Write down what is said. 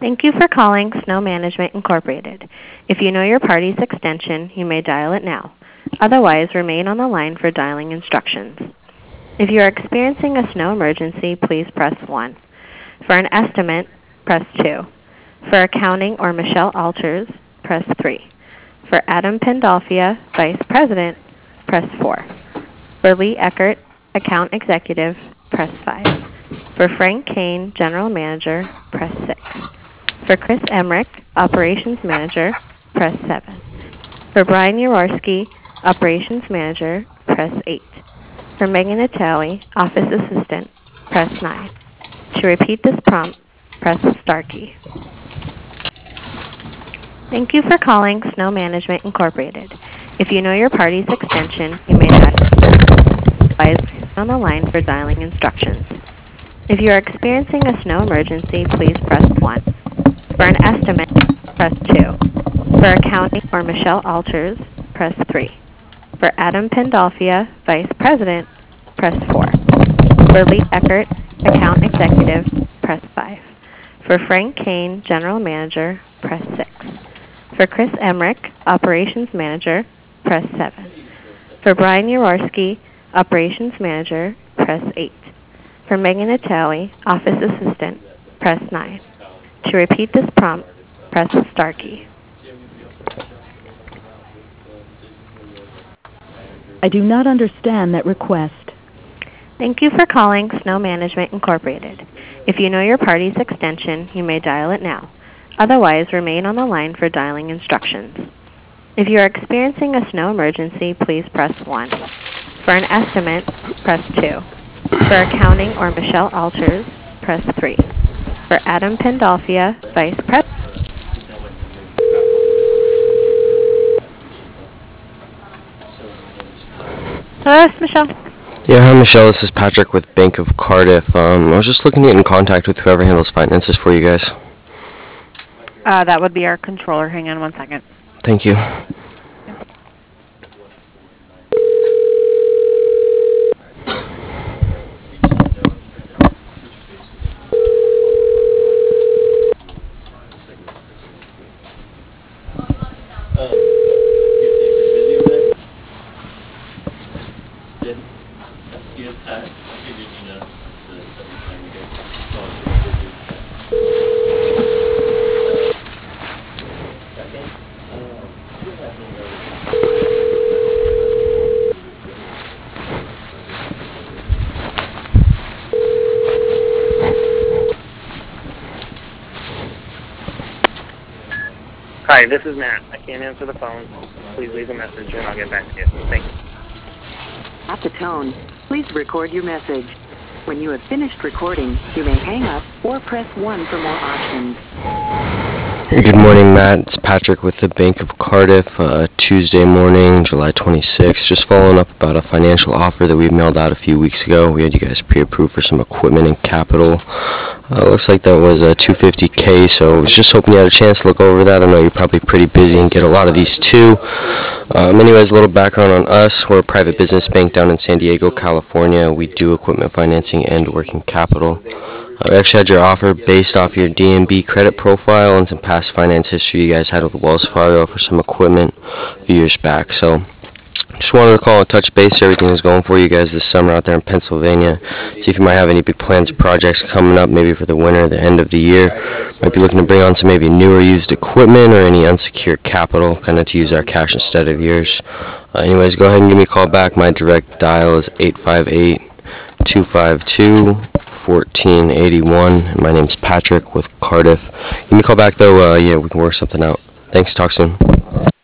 Thank you for calling Snow Management Incorporated. If you know your party's extension, you may dial it now. Otherwise, remain on the line for dialing instructions. If you are experiencing a snow emergency, please press 1. For an estimate, press 2. For accounting or Michelle Alters, press 3. For Adam Pandolfia, Vice President, press 4. For Lee Eckert, Account Executive, press 5. For Frank Kane, General Manager, press 6. For Chris Emmerich, Operations Manager, press 7. For Brian Yaworski, Operations Manager, press 8. For Megan Natali, Office Assistant, press 9. To repeat this prompt, press the star key. Thank you for calling Snow Management Incorporated. If you know your party's extension, you may dial on the line for dialing instructions. If you are experiencing a snow emergency, please press 1. For an estimate, press 2. For accounting or Michelle Alters, press 3. For Adam Pandolfia, Vice President, press 4. For Lee Eckert, Account Executive, press 5. For Frank Kane, General Manager, press 6. For Chris Emmerich, Operations Manager, press 7. For Brian Yaworski, Operations Manager, press 8. For Megan Natali, Office Assistant, press 9. To repeat this prompt, press the star key. I do not understand that request. Thank you for calling Snow Management Incorporated. If you know your party's extension, you may dial it now. Otherwise, remain on the line for dialing instructions. If you are experiencing a snow emergency, please press 1. For an estimate, press 2. For accounting or Michelle Alters, press 3. For Adam Pandolfia, Vice President. Hello, it's Michelle. Yeah, hi Michelle, this is Patrick with Bank of Cardiff. I was just looking to get in contact with whoever handles finances for you guys. That would be our controller. Hang on one second. Thank you. Hi, this is Matt. I can't answer the phone. Please leave a message and I'll get back to you. Thank you. At the tone, please record your message. When you have finished recording, you may hang up or press 1 for more options. Good morning, Matt. It's Patrick with the Bank of Cardiff. Tuesday morning, July 26th. Just following up about a financial offer that we mailed out a few weeks ago. We had you guys pre-approved for some equipment and capital. Looks like that was $250K, so I was just hoping you had a chance to look over that. I know you're probably pretty busy and get a lot of these too. Anyways, a little background on us. We're a private business bank down in San Diego, California. We do equipment financing and working capital. We actually had your offer based off your DNB credit profile and some past finance history you guys had with Wells Fargo for some equipment a few years back. So just wanted to call and touch base. Everything is going for you guys this summer out there in Pennsylvania. See if you might have any big plans or projects coming up, maybe for the winter, the end of the year. Might be looking to bring on some maybe newer used equipment or any unsecured capital, kind of to use our cash instead of yours. Anyways, go ahead and give me a call back. My direct dial is 858-252-1481. My name's Patrick with Cardiff. Give me a call back though. We can work something out. Thanks. Talk soon.